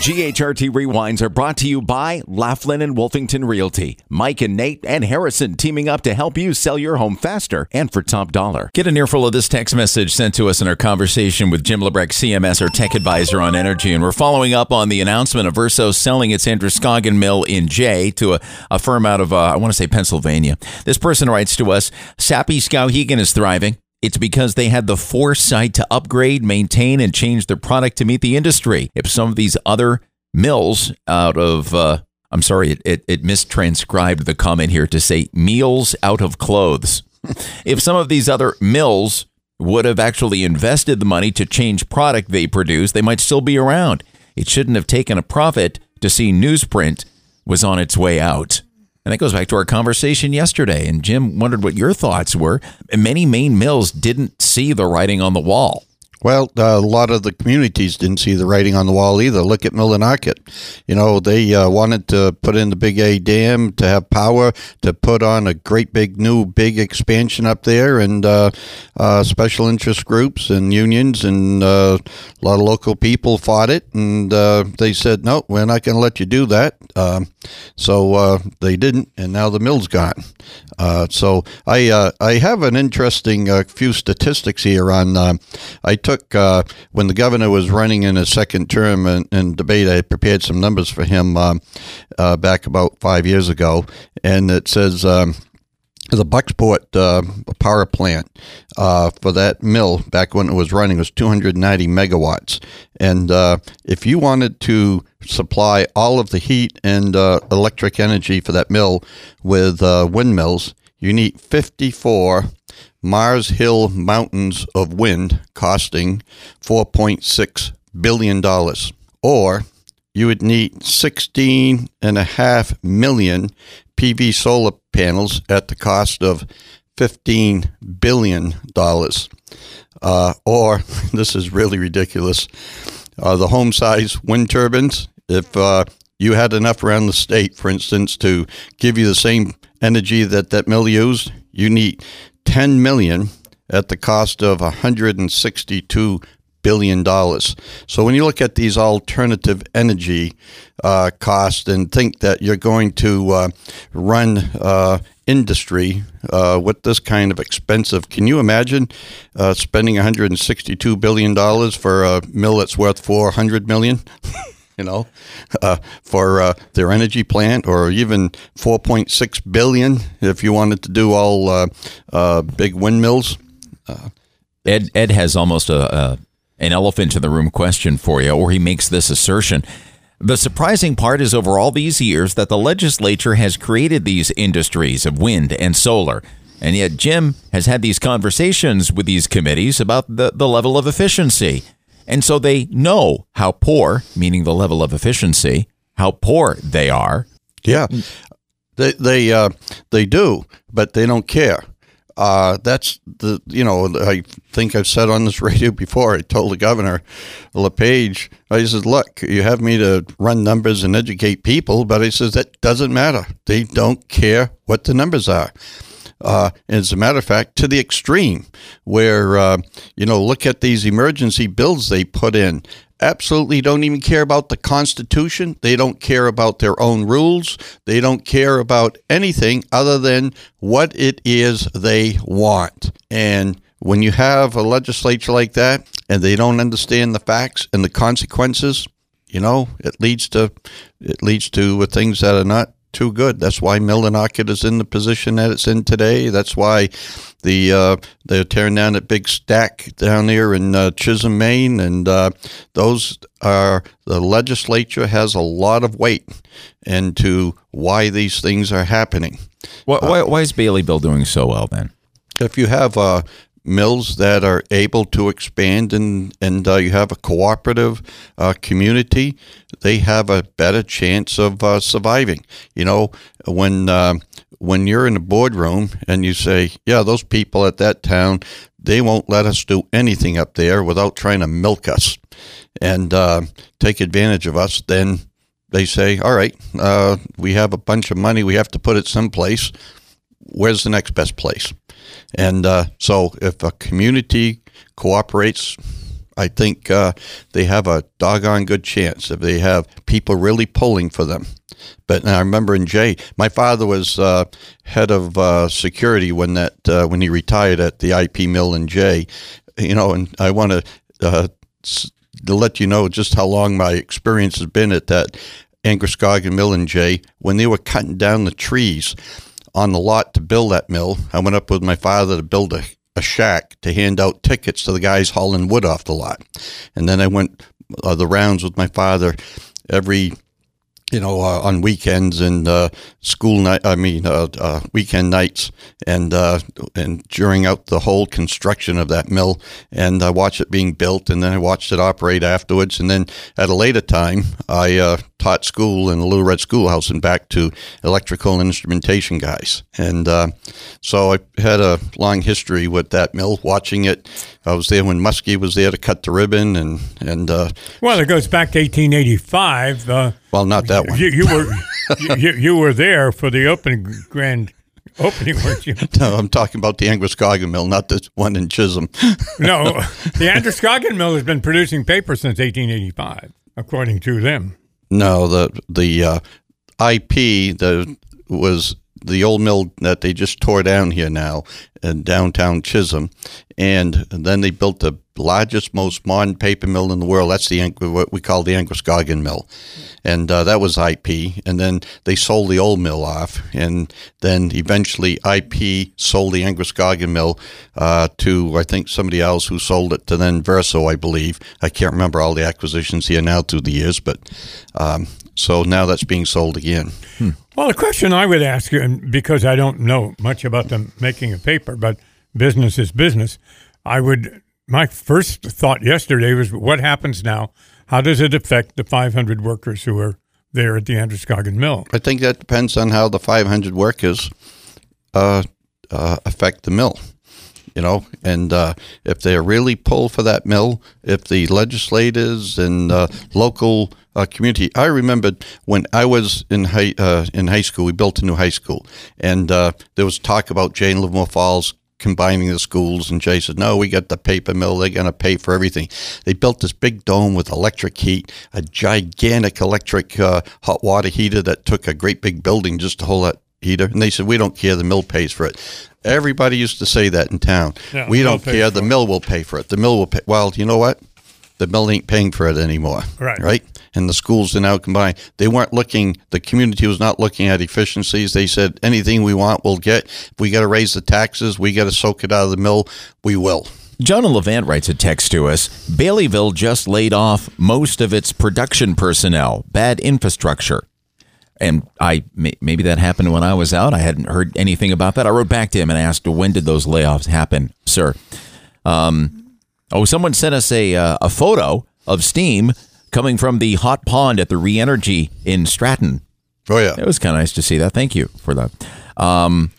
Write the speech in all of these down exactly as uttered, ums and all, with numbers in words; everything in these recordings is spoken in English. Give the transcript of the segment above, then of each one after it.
G H R T Rewinds are brought to you by Laughlin and Wolfington Realty. Mike and Nate and Harrison teaming up to help you sell your home faster and for top dollar. Get an earful of this text message sent to us in our conversation with Jim Lebrecht, C M S, our tech advisor on energy. And we're following up on the announcement of Verso selling its Androscoggin mill in Jay to a, a firm out of, uh, I want to say, Pennsylvania. This person writes to us, Sappi Skowhegan is thriving. It's because they had the foresight to upgrade, maintain, and change their product to meet the industry. If some of these other mills out of, uh, I'm sorry, it, it, it mistranscribed the comment here to say meals out of clothes. If some of these other mills would have actually invested the money to change product they produce, they might still be around. It shouldn't have taken a profit to see newsprint was on its way out. And that goes back to our conversation yesterday. And Jim wondered what your thoughts were. Many Maine mills didn't see the writing on the wall. Well, uh, a lot of the communities didn't see the writing on the wall either. Look at Millinocket. You know, they uh, wanted to put in the Big A Dam to have power, to put on a great big new big expansion up there, and uh, uh, special interest groups and unions and uh, a lot of local people fought it, and uh, they said, no, we're not going to let you do that. Um, so uh, they didn't, and now the mill's gone. Uh, so I uh, I have an interesting uh, few statistics here on. Uh, I took uh, when the governor was running in his second term in, in debate. I prepared some numbers for him um, uh, back about five years ago, and it says. Um, The Bucksport uh, power plant uh, for that mill back when it was running was two hundred ninety megawatts. And uh, if you wanted to supply all of the heat and uh, electric energy for that mill with uh, windmills, you need fifty-four Mars Hill mountains of wind costing four point six billion dollars. Or you would need sixteen and a half million P V solar panels at the cost of fifteen billion dollars. Uh, or, this is really ridiculous, uh, the home-size wind turbines, if uh, you had enough around the state, for instance, to give you the same energy that that mill used, you need ten million at the cost of one hundred sixty-two billion dollars. So when you look at these alternative energy uh, costs and think that you're going to uh, run uh, industry uh, with this kind of expensive, can you imagine uh, spending one hundred sixty-two billion dollars for a mill that's worth four hundred million dollars? You know, uh, for uh, their energy plant, or even four point six billion dollars if you wanted to do all uh, uh, big windmills. Uh, Ed Ed has almost a, a an elephant in the room question for you, or he makes this assertion. The surprising part is over all these years that the legislature has created these industries of wind and solar. And yet Jim has had these conversations with these committees about the, the level of efficiency. And so they know how poor, meaning the level of efficiency, how poor they are. Yeah, they they uh, they do, but they don't care. Uh, that's the, you know, I think I've said on this radio before, I told the governor, LePage, I said, look, you have me to run numbers and educate people, but I says, that doesn't matter. They don't care what the numbers are. Uh, as a matter of fact, to the extreme where, uh, you know, look at these emergency bills they put in. Absolutely don't even care about the Constitution. They don't care about their own rules. They don't care about anything other than what it is they want. And when you have a legislature like that and they don't understand the facts and the consequences, you know, it leads to it leads to things that are not too good. That's why Millinocket is in the position that it's in today. That's why the uh, they're tearing down that big stack down there in uh, Chisholm, Maine, and uh, those are the legislature has a lot of weight into why these things are happening. Why, why, why is Bailey Bill doing so well then? If you have uh, mills that are able to expand and and uh, you have a cooperative uh, community, they have a better chance of uh, surviving. You know, when uh, when you're in a boardroom and you say, yeah, those people at that town, they won't let us do anything up there without trying to milk us and uh, take advantage of us, then they say, all right, uh, we have a bunch of money, we have to put it someplace. Where's the next best place? And uh, so if a community cooperates, I think uh, they have a doggone good chance if they have people really pulling for them. But I remember in Jay, my father was uh, head of uh, security when that uh, when he retired at the I P mill in Jay. You know, and I want to uh, to let you know just how long my experience has been at that Androscoggin mill in Jay. When they were cutting down the trees on the lot to build that mill, I went up with my father to build a, a shack to hand out tickets to the guys hauling wood off the lot. And then I went uh, the rounds with my father every you know, uh, on weekends and uh, school night. I mean, uh, uh, weekend nights, and uh, and during out the whole construction of that mill. And I watched it being built, and then I watched it operate afterwards. And then at a later time, I uh, taught school in the Little Red Schoolhouse and back to electrical and instrumentation guys. And uh, so I had a long history with that mill, watching it. I was there when Muskie was there to cut the ribbon, and and uh, well, it goes back to eighteen eighty-five. Uh, well, not that one. You, you were you, you were there for the opening grand opening, weren't you? No, I'm talking about the Androscoggin mill, not the one in Chisholm. No, the Androscoggin mill has been producing paper since eighteen eighty-five, according to them. No, the the uh, I P the was the old mill that they just tore down here now in downtown Chisholm, and then they built the largest, most modern paper mill in the world. That's the what we call the Androscoggin mill, and uh, that was I P. And then they sold the old mill off, and then eventually I P sold the Androscoggin mill uh, to I think somebody else who sold it to then Verso, I believe. I can't remember all the acquisitions here now through the years, but um, so now that's being sold again. Hmm. Well, the question I would ask you, and because I don't know much about the making of paper, but business is business, I would. My first thought yesterday was, what happens now? How does it affect the five hundred workers who are there at the Androscoggin mill? I think that depends on how the five hundred workers uh, uh, affect the mill. You know, and uh, if they really pull for that mill, if the legislators and uh, local uh, community, I remembered when I was in high uh, in high school, we built a new high school, and uh, there was talk about Jay and Livermore Falls combining the schools, and Jay said, no, we got the paper mill, they're going to pay for everything. They built this big dome with electric heat, a gigantic electric uh, hot water heater that took a great big building just to hold that heater, and they said, we don't care, the mill pays for it. Everybody used to say that in town. Yeah, we don't care, the mill will pay for it. The mill will pay. Well, you know what? The mill ain't paying for it anymore. Right. Right? And the schools are now combined. They weren't looking, the community was not looking at efficiencies. They said, anything we want, we'll get. If we got to raise the taxes, we got to soak it out of the mill, we will. John Levant writes a text to us. Baileyville just laid off most of its production personnel. Bad infrastructure. And I maybe that happened when I was out. I hadn't heard anything about that. I wrote back to him and asked, when did those layoffs happen, sir? Um, oh, someone sent us a uh, a photo of steam coming from the hot pond at the Re-Energy in Stratton. Oh, yeah. It was kind of nice to see that. Thank you for that. Um,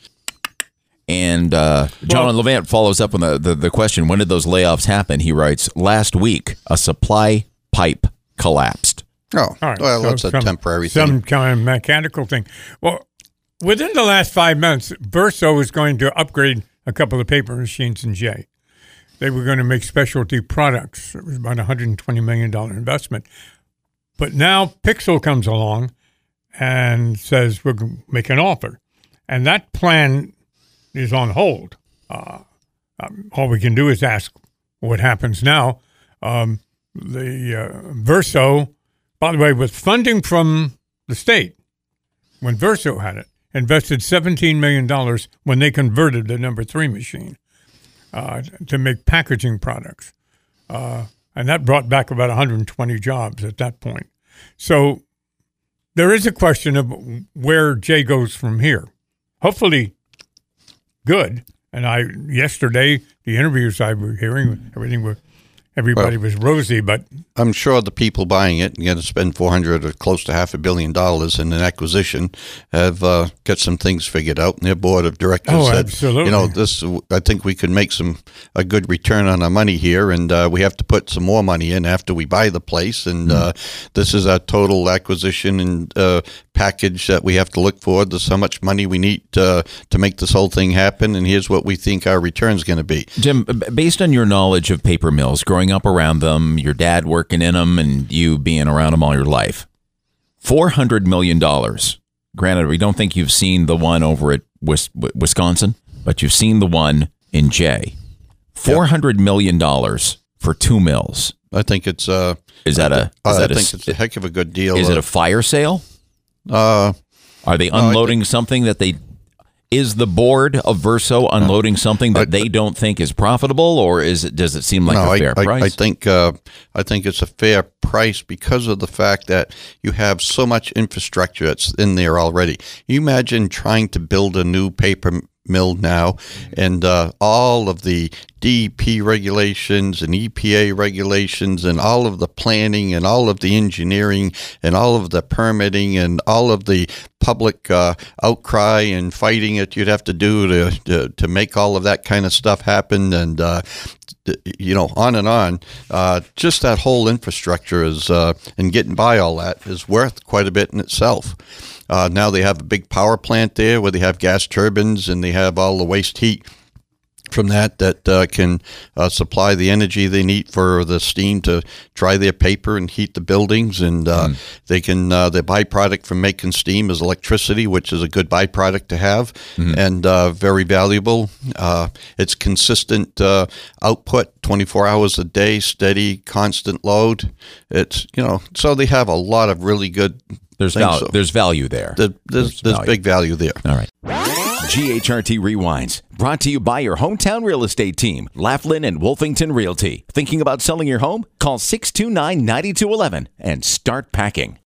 and uh, John well, Levant follows up on the, the, the question, when did those layoffs happen? He writes, last week, a supply pipe collapsed. Oh, right. Well, so that's a some, temporary thing. Some kind of mechanical thing. Well, within the last five months, Verso is going to upgrade a couple of paper machines in Jay. They were going to make specialty products. It was about a one hundred twenty million dollars investment. But now Pixel comes along and says, we're going to make an offer. And that plan is on hold. Uh, um, all we can do is ask what happens now. Um, the uh, Verso... By the way, with funding from the state, when Verso had it, invested seventeen million dollars when they converted the number three machine uh, to make packaging products. Uh, and that brought back about one hundred twenty jobs at that point. So there is a question of where Jay goes from here. Hopefully good. And I yesterday, the interviews I was hearing, everything was... Everybody well, was rosy, but... I'm sure the people buying it and going to spend four hundred or close to half a billion dollars in an acquisition have uh, got some things figured out, and their board of directors oh, said, absolutely. you know, this, I think we could make some a good return on our money here, and uh, we have to put some more money in after we buy the place, and mm-hmm. uh, this is our total acquisition and uh, package that we have to look for. This is how much money we need uh, to make this whole thing happen, and here's what we think our return is going to be. Jim, based on your knowledge of paper mills, growing up around them, your dad working in them, and you being around them all your life, four hundred million dollars. Granted, we don't think you've seen the one over at Wis- Wisconsin, but you've seen the one in Jay. four hundred million dollars for two mills. I think it's uh, is that a? Is I that think a, it's a heck of a good deal. Is it a fire sale? Uh, Are they no, unloading think, something that they? Is the board of Verso unloading something that I, they don't think is profitable, or is it? Does it seem like no, a fair I, price? I, I think uh, I think it's a fair price because of the fact that you have so much infrastructure that's in there already. You imagine trying to build a new paper mill now, and uh, all of the D E P regulations and E P A regulations and all of the planning and all of the engineering and all of the permitting and all of the public uh, outcry and fighting that you'd have to do to, to, to make all of that kind of stuff happen, and uh, you know, on and on. Uh, just that whole infrastructure is, uh, and getting by all that is worth quite a bit in itself. Uh, now they have a big power plant there where they have gas turbines and they have all the waste heat from that that uh, can uh, supply the energy they need for the steam to dry their paper and heat the buildings. And uh, mm. they can uh, the byproduct from making steam is electricity, which is a good byproduct to have, mm. and uh, very valuable. Uh, it's consistent uh, output, twenty-four hours a day, steady, constant load. It's, you know, so they have a lot of really good. There's value. So. There's value there. The, there's there's, there's value. big value there. All right. G H R T Rewinds, brought to you by your hometown real estate team, Laughlin and Wolfington Realty. Thinking about selling your home? Call six two nine, nine two one one and start packing.